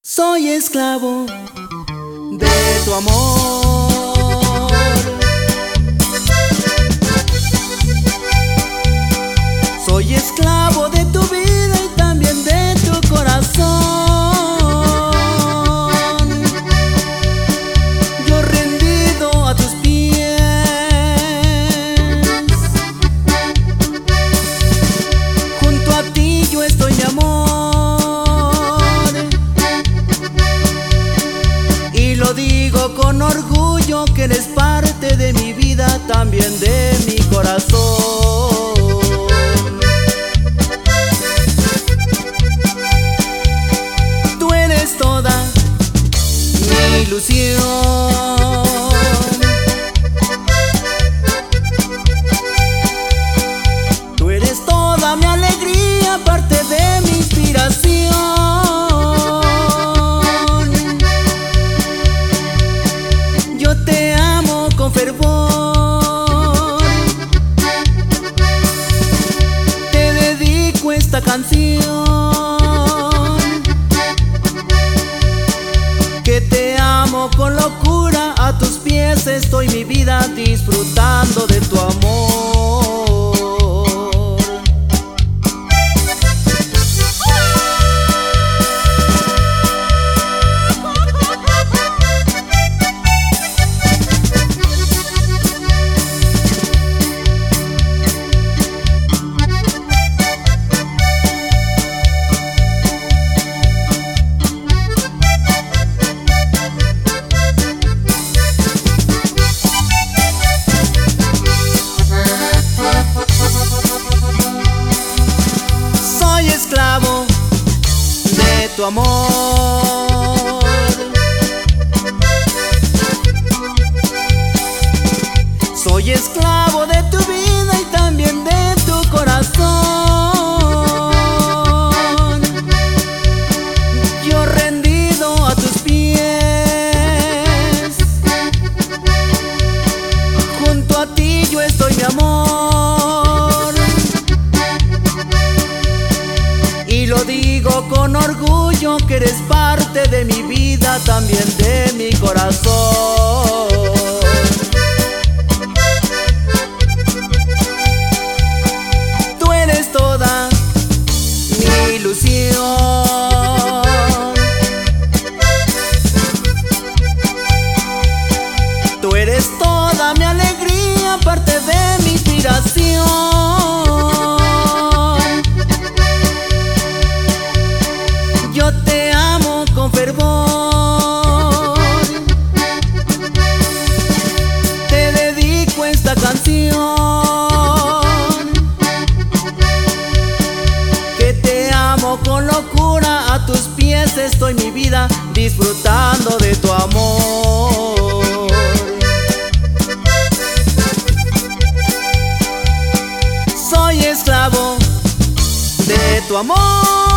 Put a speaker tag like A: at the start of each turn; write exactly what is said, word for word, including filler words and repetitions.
A: Soy esclavo de tu amor. Soy esclavo de tu vida y también de tu corazón. Yo rendido a tus pies, junto a ti yo estoy, mi amor. Lo digo con orgullo que eres parte de mi vida, también de mi corazón. Tú eres toda mi ilusión. Tú eres toda mi alegría, parte de mi inspiración. Fervor, te dedico esta canción, que te amo con locura. A tus pies estoy, mi vida, disfrutando de tu amor. Esclavo de tu amor. Soy esclavo de tu vida y también de tu corazón. Yo rendido a tus pies, junto a ti yo estoy, mi amor. Y lo digo con orgullo que eres parte de mi vida, también de mi corazón. Tú eres toda mi ilusión. Tú eres toda mi alegría, parte de mi inspiración. Yo te amo con fervor, te dedico esta canción, que te amo con locura. A tus pies estoy, mi vida, disfrutando de tu amor. Soy esclavo de tu amor.